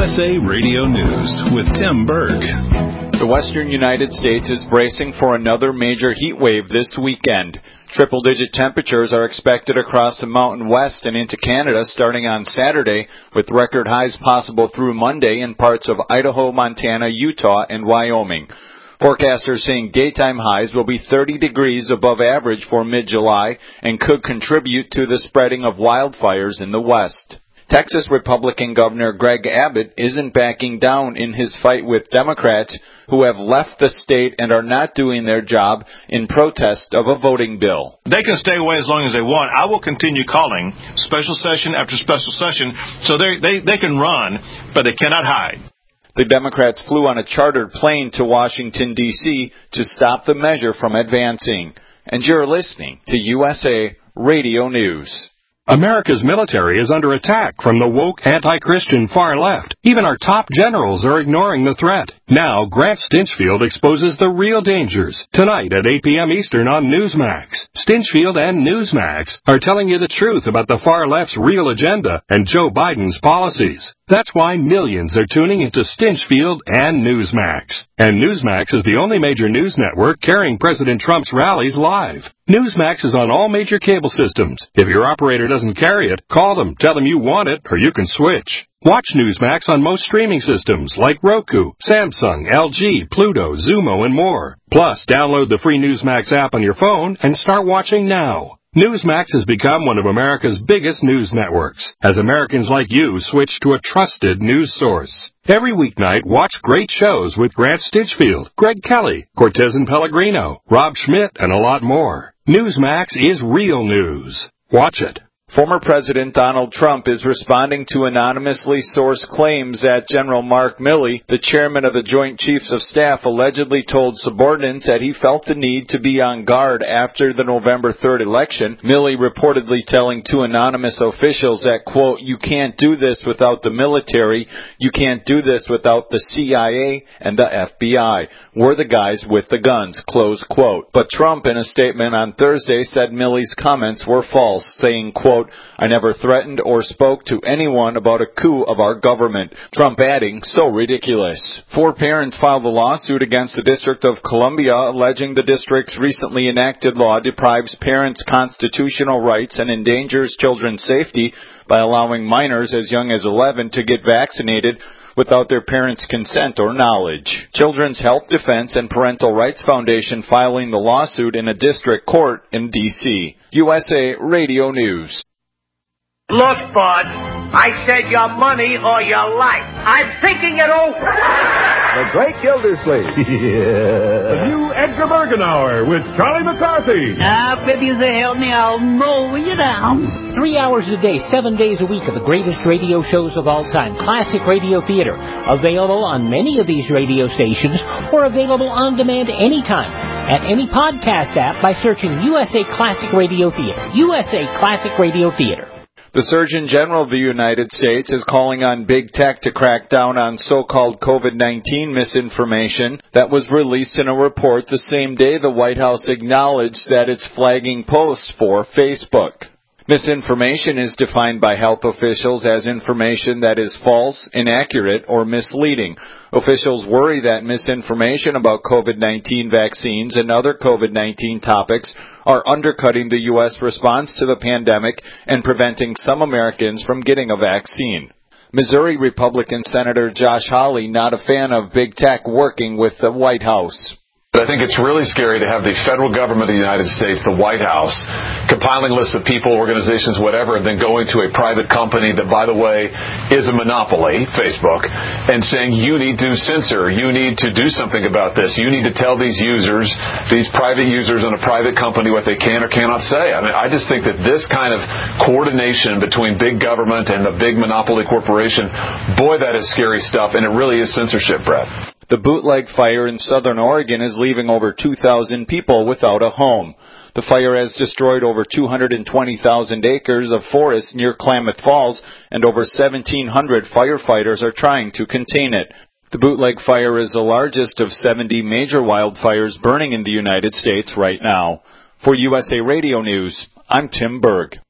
USA Radio News with Tim Berg. The western United States is bracing for another major heat wave this weekend. Triple-digit temperatures are expected across the mountain west and into Canada starting on Saturday, with record highs possible through Monday in parts of Idaho, Montana, Utah, and Wyoming. Forecasters saying daytime highs will be 30 degrees above average for mid-July and could contribute to the spreading of wildfires in the west. Texas Republican Governor Greg Abbott isn't backing down in his fight with Democrats who have left the state and are not doing their job in protest of a voting bill. They can stay away as long as they want. I will continue calling special session after special session so they can run, but they cannot hide. The Democrats flew on a chartered plane to Washington, D.C. to stop the measure from advancing. And you're listening to USA Radio News. America's military is under attack from the woke anti-Christian far left. Even our top generals are ignoring the threat. Now, Grant Stinchfield exposes the real dangers. Tonight at 8 p.m. Eastern on Newsmax. Stinchfield and Newsmax are telling you the truth about the far left's real agenda and Joe Biden's policies. That's why millions are tuning into Stinchfield and Newsmax. And Newsmax is the only major news network carrying President Trump's rallies live. Newsmax is on all major cable systems. If your operator doesn't carry it, call them, tell them you want it, or you can switch. Watch Newsmax on most streaming systems like Roku, Samsung, LG, Pluto, Zumo, and more. Plus, download the free Newsmax app on your phone and start watching now. Newsmax has become one of America's biggest news networks, as Americans like you switch to a trusted news source. Every weeknight, watch great shows with Grant Stinchfield, Greg Kelly, Cortez and Pellegrino, Rob Schmidt, and a lot more. Newsmax is real news. Watch it. Former President Donald Trump is responding to anonymously sourced claims that General Mark Milley, the chairman of the Joint Chiefs of Staff, allegedly told subordinates that he felt the need to be on guard after the November 3rd election. Milley reportedly telling two anonymous officials that, quote, "You can't do this without the military, you can't do this without the CIA and the FBI. We're the guys with the guns," close quote. But Trump, in a statement on Thursday, said Milley's comments were false, saying, quote, "I never threatened or spoke to anyone about a coup of our government." Trump adding, "So ridiculous." 4 parents filed a lawsuit against the District of Columbia alleging the district's recently enacted law deprives parents' constitutional rights and endangers children's safety by allowing minors as young as 11 to get vaccinated without their parents' consent or knowledge. Children's Health Defense and Parental Rights Foundation filing the lawsuit in a district court in D.C. USA Radio News. Look, bud, I said your money or your life. I'm thinking it over. The Great Gildersleeve. Yeah. The new Edgar Bergen Hour with Charlie McCarthy. Now, if you help me, I'll mow you down. 3 hours a day, 7 days a week of the greatest radio shows of all time. Classic Radio Theater. Available on many of these radio stations or available on demand anytime at any podcast app by searching USA Classic Radio Theater. USA Classic Radio Theater. The Surgeon General of the United States is calling on big tech to crack down on so-called COVID-19 misinformation that was released in a report the same day the White House acknowledged that it's flagging posts for Facebook. Misinformation is defined by health officials as information that is false, inaccurate, or misleading. Officials worry that misinformation about COVID-19 vaccines and other COVID-19 topics are undercutting the U.S. response to the pandemic and preventing some Americans from getting a vaccine. Missouri Republican Senator Josh Hawley not a fan of big tech working with the White House. I think it's really scary to have the federal government of the United States, the White House, compiling lists of people, organizations, whatever, and then going to a private company that, by the way, is a monopoly, Facebook, and saying, you need to censor, you need to do something about this, you need to tell these users, these private users in a private company what they can or cannot say. I mean, I just think that this kind of coordination between big government and a big monopoly corporation, boy, that is scary stuff, and it really is censorship, Brett. The bootleg fire in southern Oregon is leaving over 2,000 people without a home. The fire has destroyed over 220,000 acres of forest near Klamath Falls, and over 1,700 firefighters are trying to contain it. The bootleg fire is the largest of 70 major wildfires burning in the United States right now. For USA Radio News, I'm Tim Berg.